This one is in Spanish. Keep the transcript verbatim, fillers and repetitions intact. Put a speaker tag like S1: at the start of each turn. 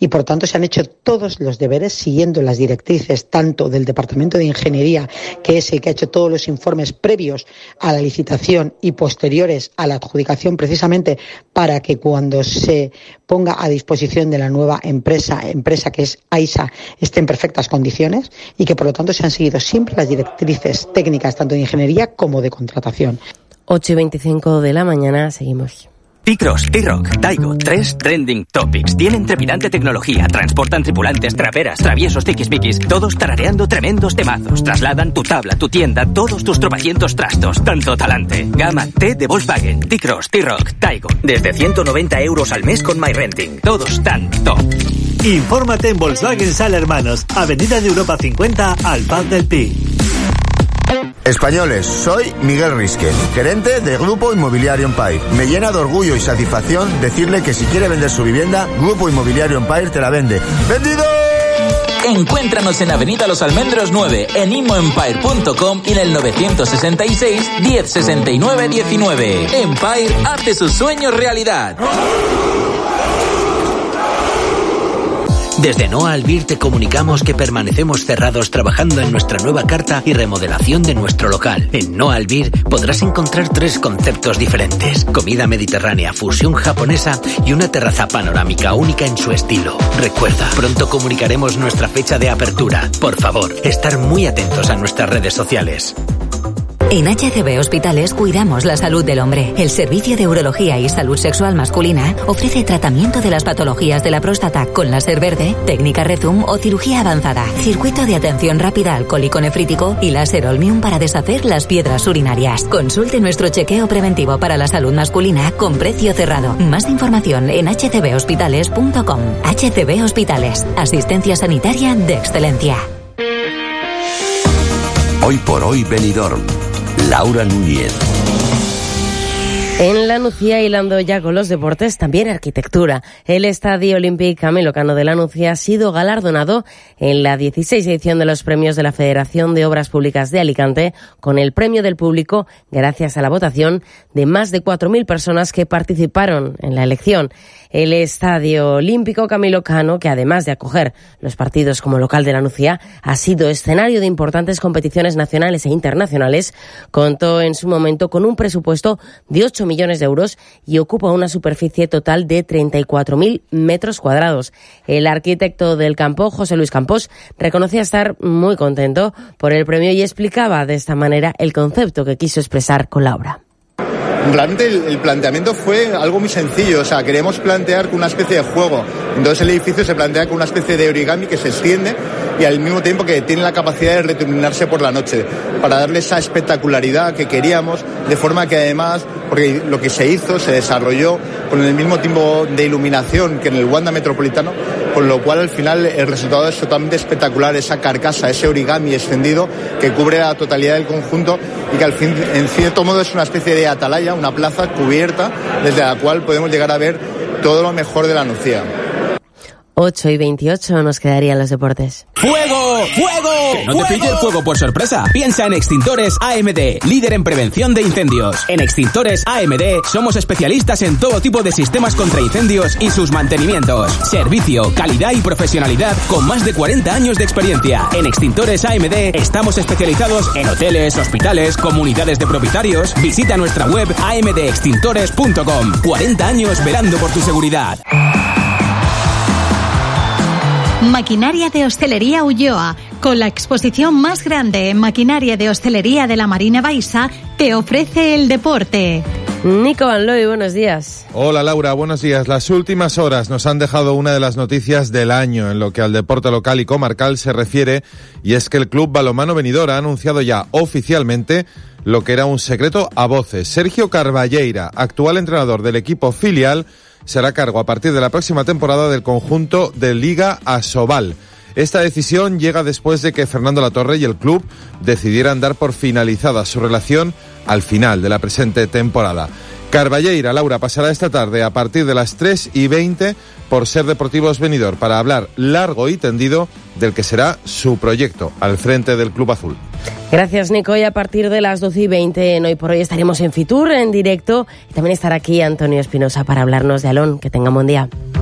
S1: y por tanto se han hecho todos los deberes siguiendo las directrices tanto del Departamento de Ingeniería, que es el que ha hecho todos los informes previos a la licitación y posteriores a la adjudicación, precisamente para que cuando se ponga a disposición de la nueva empresa, empresa que es AISA, esté en perfectas condiciones y que por lo tanto se han seguido siempre las directrices técnicas tanto de ingeniería como de contratación.
S2: ocho y veinticinco de la mañana, seguimos.
S3: T-Cross, T-Rock, Taigo, tres Trending Topics. Tienen trepidante tecnología, transportan tripulantes, traperas, traviesos, tiquismiquis, todos tarareando tremendos temazos. Trasladan tu tabla, tu tienda, todos tus tropecientos trastos. Tanto talante. Gama T de Volkswagen, T-Cross, T-Rock, Taigo. Desde ciento noventa euros al mes con MyRenting. Todos tan top.
S4: Infórmate en Volkswagen Sala Hermanos, Avenida de Europa cincuenta, al Paz del Pi.
S5: Españoles, soy Miguel Risque, gerente de Grupo Inmobiliario Empire. Me llena de orgullo y satisfacción decirle que si quiere vender su vivienda, Grupo Inmobiliario Empire te la vende. ¡Vendido!
S6: Encuéntranos en Avenida Los Almendros nueve, en immoempire punto com y en el novecientos sesenta y seis, diez sesenta y nueve diecinueve. Empire hace sus sueños realidad.
S7: Desde Noa Albir te comunicamos que permanecemos cerrados trabajando en nuestra nueva carta y remodelación de nuestro local. En Noa Albir podrás encontrar tres conceptos diferentes: comida mediterránea, fusión japonesa y una terraza panorámica única en su estilo. Recuerda, pronto comunicaremos nuestra fecha de apertura. Por favor, estar muy atentos a nuestras redes sociales.
S8: En H C B Hospitales cuidamos la salud del hombre. El Servicio de Urología y Salud Sexual Masculina ofrece tratamiento de las patologías de la próstata con láser verde, técnica Rezum o cirugía avanzada, circuito de atención rápida alcohólico nefrítico y láser Olmium para deshacer las piedras urinarias. Consulte nuestro chequeo preventivo para la salud masculina con precio cerrado. Más información en h c b hospitales punto com. H C B Hospitales, asistencia sanitaria de excelencia.
S9: Hoy por hoy Benidorm. Laura Núñez.
S2: En la Nucía, hilando ya con los deportes, también arquitectura. El Estadio Olímpic Camilo Cano de la Nucía ha sido galardonado en la dieciséis edición de los premios de la Federación de Obras Públicas de Alicante con el premio del público gracias a la votación de más de cuatro mil personas que participaron en la elección. El Estadio Olímpico Camilo Cano, que además de acoger los partidos como local de la Nucía, ha sido escenario de importantes competiciones nacionales e internacionales, contó en su momento con un presupuesto de ocho millones de euros y ocupa una superficie total de treinta y cuatro mil metros cuadrados. El arquitecto del campo, José Luis Campos, reconocía estar muy contento por el premio y explicaba de esta manera el concepto que quiso expresar con la obra.
S10: Realmente el, el planteamiento fue algo muy sencillo, o sea, queríamos plantear con una especie de juego. Entonces el edificio se plantea con una especie de origami que se extiende y al mismo tiempo que tiene la capacidad de retuminarse por la noche, para darle esa espectacularidad que queríamos, de forma que además, porque lo que se hizo, se desarrolló con el mismo tipo de iluminación que en el Wanda Metropolitano, con lo cual al final el resultado es totalmente espectacular, esa carcasa, ese origami extendido que cubre la totalidad del conjunto y que al fin, en cierto modo es una especie de atalaya, una plaza cubierta desde la cual podemos llegar a ver todo lo mejor de la Nucía.
S2: ocho y veintiocho nos quedarían los deportes.
S11: ¡Fuego! ¡Fuego! Que no te pille el fuego por sorpresa. Piensa en Extintores A M D, líder en prevención de incendios. En Extintores A M D somos especialistas en todo tipo de sistemas contra incendios y sus mantenimientos. Servicio, calidad y profesionalidad con más de cuarenta años de experiencia. En Extintores A M D estamos especializados en hoteles, hospitales, comunidades de propietarios. Visita nuestra web a m d extintores punto com. cuarenta años velando por tu seguridad.
S12: Maquinaria de Hostelería Ulloa, con la exposición más grande en maquinaria de hostelería de la Marina Baixa, te ofrece el deporte.
S2: Nico Van Looy, buenos días.
S13: Hola Laura, buenos días. Las últimas horas nos han dejado una de las noticias del año en lo que al deporte local y comarcal se refiere, y es que el Club Balonmano Benidorm ha anunciado ya oficialmente lo que era un secreto a voces. Sergio Carballeira, actual entrenador del equipo filial, será cargo a partir de la próxima temporada del conjunto de Liga Asobal. Esta decisión llega después de que Fernando Latorre y el club decidieran dar por finalizada su relación al final de la presente temporada. Carballeira, Laura, pasará esta tarde a partir de las tres y veinte por Ser Deportivos Benidorm para hablar largo y tendido del que será su proyecto al frente del Club Azul.
S2: Gracias, Nico. Y a partir de las doce y veinte en Hoy por Hoy estaremos en Fitur en directo y también estará aquí Antonio Espinosa para hablarnos de Alón. Que tengan buen día.